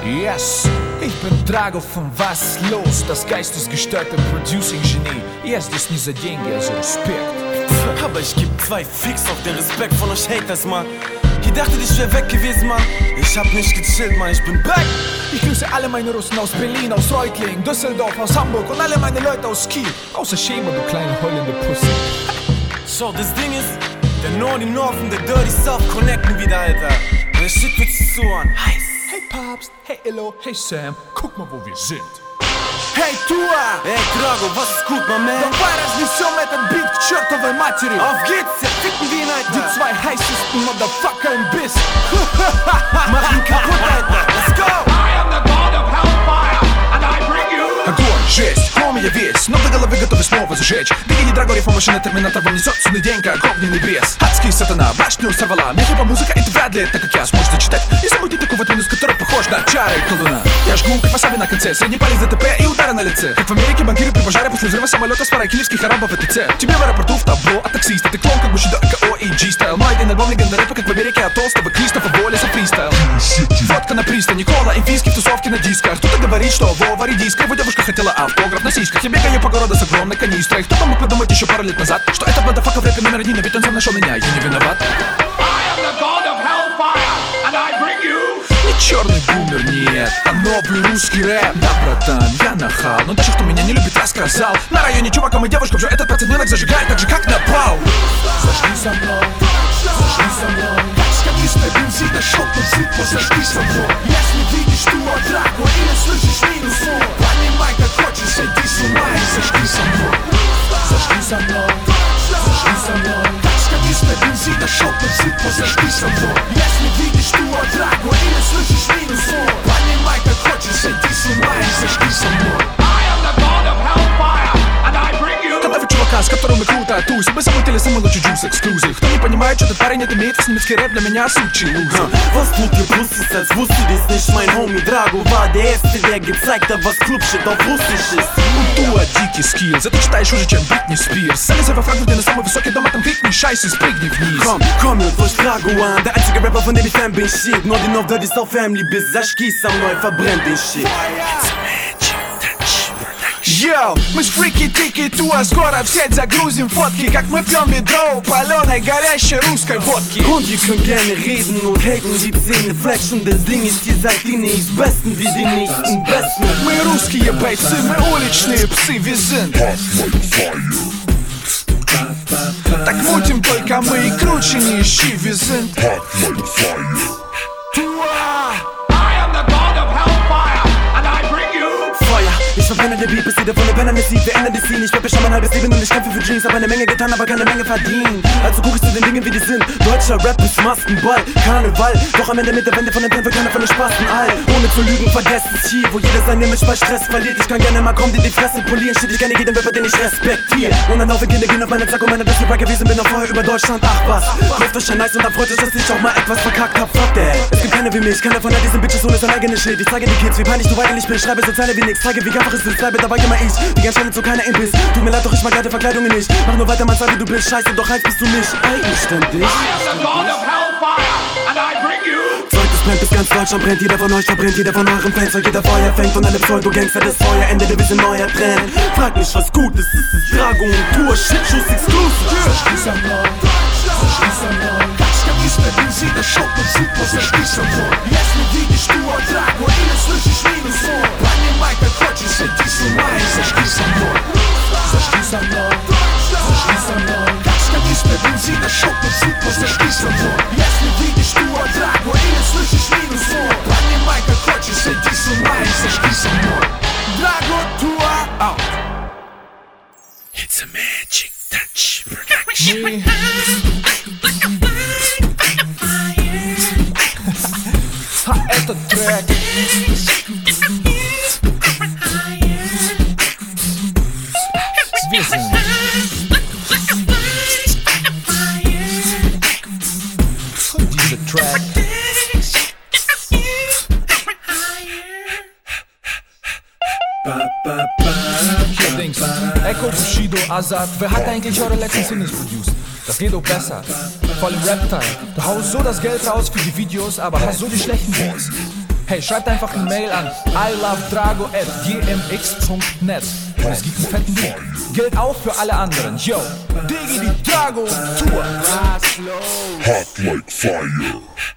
Yes, ich bin Drago von Was los, das geistesgesteuerte Producing-Genie. Yes, das nie за деньги, also Respekt. Aber ich geb 2 Fix auf den Respekt von euch Haters, Mann. Ihr dachtet, ich wär weg gewesen, Mann. Ich hab nicht gechillt, Mann, ich bin back. Ich grüße alle meine Russen aus Berlin, aus Reutlingen, Düsseldorf, aus Hamburg und alle meine Leute aus Kiel. Außer Schema, du kleine heulende Pussy. Schau, das Ding ist, der Naughty North und der Dirty South connecten wieder, Alter. Und der Shit wird sich so an. Heiß. Hey Papst, hey Illo, hey Sam, guck mal, wo wir sind. Hey Tua! Hey Drago, was ist gut, my man? Давай разнесем этот бит к чертовой матери. Auf geht's, zerficken wir ihn, Alter. Die 2 heißesten Motherfucker im Biss. Mach ihn kaputt, Alter. Let's go! I am the god of hellfire, and I bring you. Огонь, жесть, хром я весь, но до головы готовы снова зажечь. Беги, Драго, рифма-машина, терминатор вам несет судный день, как огненный бес. Адский сатана, башню сорвала, мне хиба музыка, это вряд ли так, как я сможете читать. Если мой такого тонус, который похож на чары колдуна. Я жгу, как васаби на конце, средний палец ДТП и удары на лице. Как в Америке банкиры при пожаре после взрыва самолета с парой киевских арабов в ТЦ. Тебе в аэропорту в табло от таксиста, ты клон, как Бушидо, АКО и G-стайл. Мой один альбом легенда рэпа, как в Америке от Толстого, Кристофа Воллеса фристайл. Водка на пристани, кола и фиски в тусовке на дисках. Кто-то говорит, что Вова редиска, его девушка хотела автограф на сиськах. Я бегаю по городу с огромной канистрой. Кто-то мог подумать еще пару лет назад, что это мotherfucker в рэпе номер 1, но ведь он сам нашел меня, я не виноват. I am the god of hellfire, and I bring you. Не черный бумер, нет, а новый русский рэп. Да, братан, я нахал, но даже кто меня не любит, рассказал. На районе чувакам и девушкам же этот процентненок зажигает так же, как напал. Зажги со мной, зажги со мной. Канистра бензина, шотный цикл, зажги со мной. Если видишь, что Драго или слышишь минус он, понимай, как хочешь, сойди с ума и зажги со мной. Зажги со мной, зажги со мной. Канистра бензина, шотный цикл, зажги со мной. Если видишь, что Драго или слышишь минус он, понимай, как хочешь, сойди с ума и зажги со мной. I am the god of hellfire, and I bring you. Когда вы чувака, с которым мы круто тусим, мы замутили самый лучший джуз эксклюзив. Кто не понимает, что этот парень это имеет, с немецкий рэп для меня сучий лузер. Was tut ihr Pussys, als wusstet ihr's nicht? Mein Homie Drago war der Erste, der gezeigt hat, was Clubshit auf Russisch ist. Культура, дикий скиллз, это читаешь уже, чем Бритни Спирс. Залезай во Франкфурт, где на самый высокий дом, а там крикни «Scheiße, спрыгни вниз». Komm, hört euch Drago an, der einzige Rapper, von dem ich Fan bin, shit. Nur den auf Dirty South Family bis зажги со мной, verbrennt den shit. Йоу, мы с фрики-тики туа, скоро в сеть загрузим фотки, как мы пьем ведро паленой горящей русской водки. Und ihr könnt gerne reden und haten die Zähne fletschen. Das Ding ist, ihr seid die nächsten Besten wie die nächsten Besten. Мы русские бойцы, мы уличные псы, wir sind так мутим только мы и круче не ищи, wir sind I am the god of hellfire, and I bring you. Feuer, ich verbrenne der Beat, bis jeder von der Penner nicht sieht. Wir ändern die Scene, ich rappe schon mein halbes Leben und ich kämpfe für Dreams. Hab eine Menge getan, aber keine Menge verdient. Also guck ich zu den Dingen, wie die sind. Deutscher Rap ist Maskenball, Karneval. Doch am Ende mit der Wende von den Tempel keiner von den Spasten all. Ohne zu lügen, vergesst es hier, wo jeder sein Image bei Stress verliert. Ich kann gerne mal kommen, die Fresse polieren. Shit, ich gerne jeden Rapper, den ich respektiere. Und dann laufen Kinder gehen auf meine Zack und meine beste Rapper gewesen bin auch vorher über Deutschland. Ach was, läuft euch ein Nice und dann freut euch, dass ich auch mal etwas verkackt hab. Fuck that. Es gibt keine wie mich, keiner von all diesen Bitches ohne sein eigenes Schild. Ich zeige die Kids, wie peinlich du eigentlich bist. Schreibe so Zeile wie nix, zeige wie einfach es ist. Bleibe dabei immer ich, die ganz schnell zu keiner Imbiss. Tut mir leid, doch ich mag deine Verkleidungen nicht. Mach nur weiter, man, sei wie du bist. Scheiße, doch eins bist du nicht eigenständig. I am the god of hellfire, and I bring you. Zeug, brennt bis ganz Deutschland brennt. Jeder von euch verbrennt, jeder von euren Fans. Weil jeder Feuer fängt und alle Pseudo-Gangster das Feuer endet. Wir sind neuer Trend. Frag mich, was gut ist, es ist Drago und Tour. Shit-Schuss exclusive. Зажги со мной, зажги со мной. Канистра бензина, шотный цикл, зажги со мной. Если видишь, что Драго или слышишь минус он, понимай, как хочешь, сойди с ума и зажги со мной. Зажги со мной, зажги со мной. Канистра бензина, шотный цикл, зажги со мной. Если видишь, что Драго или слышишь минус он, понимай, как хочешь, сойди с ума и зажги со мной. Драго Туа out. It's a magic touch production. Этот трек dieser Track Dings, Echo, Bushido, Azad. Wer hat eigentlich eure letzten Singles produced? Das geht doch besser, voll im Rap-Teil. Du haust so das Geld raus für die Videos, aber hast so die schlechten Beats. Hey, schreibt einfach eine Mail an ilovedrago@gmx.net. Und es gibt einen fetten Link. Gilt auch für alle anderen. Yo, Digi die Drago Tour. Hot like fire.